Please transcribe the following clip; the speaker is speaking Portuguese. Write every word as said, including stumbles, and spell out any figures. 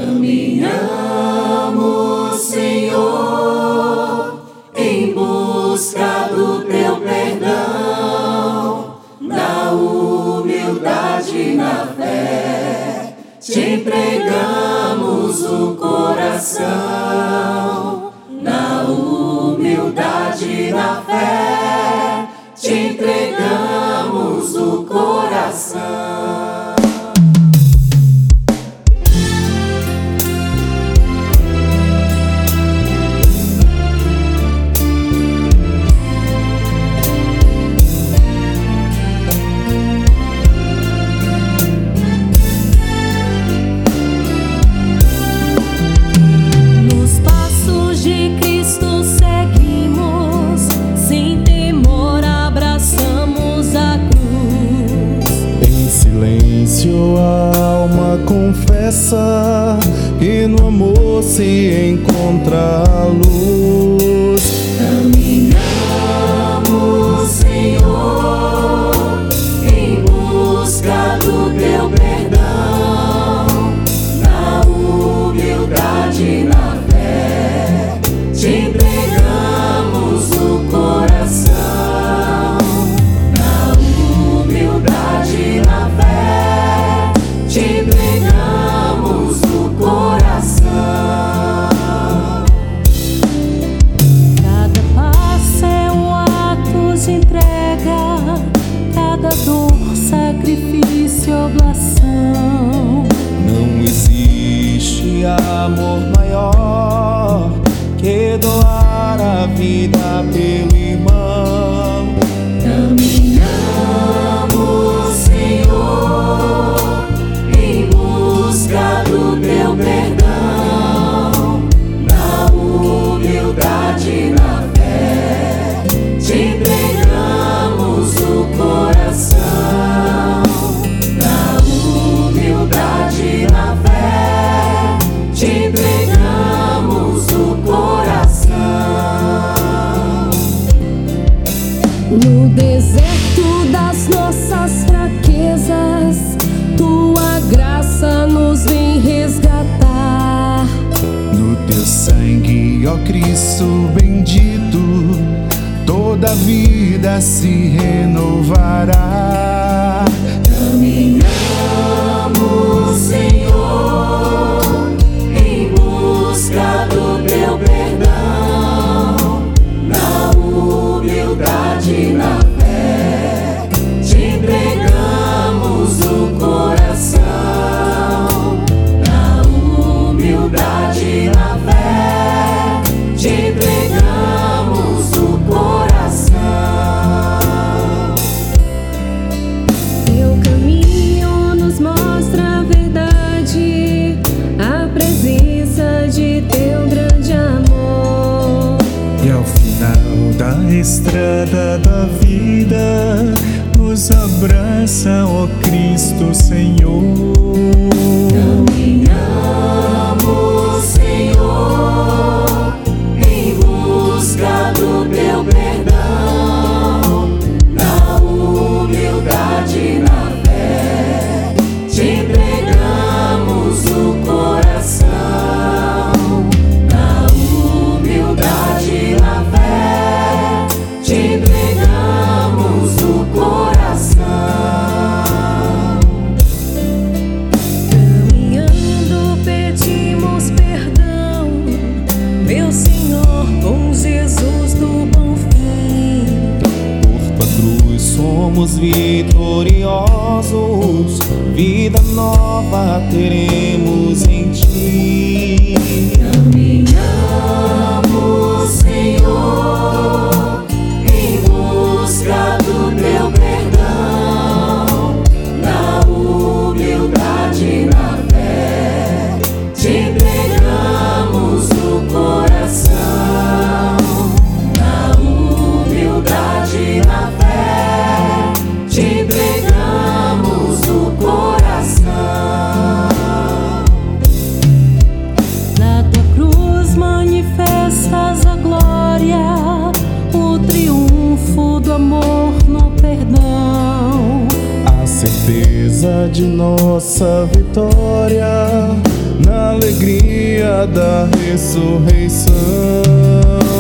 Caminhamos, Senhor, em busca do Teu perdão, na humildade e na fé, te entregamos o coração. Na humildade e na fé, te entregamos o coração. A alma confessa que no amor se encontra a luz. Caminhamos, Senhor, em busca do Teu perdão, na humildade e na fé, te entregamos o coração. Na humildade e na fé, te entregamos o coração. Cada passo é um ato de entrega, cada dor, sacrifício, oblação. Não existe amor maior que doar a vida pelo irmão. Caminhamos, Senhor, em busca do Teu perdão, na humildade e na fé, te entregamos o coração. Na humildade e na fé, te entregamos o coração. No deserto das nossas fraquezas, Tua graça nos vem resgatar. No Teu sangue, ó Cristo bendito, toda vida se renovará. Caminhamos, Senhor, em busca do Teu perdão, na humildade e na fé, te entregamos o coração. Na humildade e na fé, te entregamos o coração. Teu caminho nos mostra a verdade, a presença de Teu grande amor. E ao final da estrada da vida, nos abraça, ó Cristo Senhor. Caminhamos, Senhor, em busca do Teu perdão, na humildade e na fé, te entregamos o coração. Na humildade e na fé, te entregamos o coração. Caminhando pedimos perdão, meu Senhor, com Jesus do bom fim. Por Tua cruz somos vitoriosos, vida nova teremos em Ti. Caminhamos, Senhor, em busca do Teu perdão, na humildade e na fé, te entregamos o coração. Na humildade e na fé, te entregamos o coração. Na Tua cruz manifestas a glória, o triunfo do amor no perdão. A certeza de nossa vitória, na alegria da ressurreição.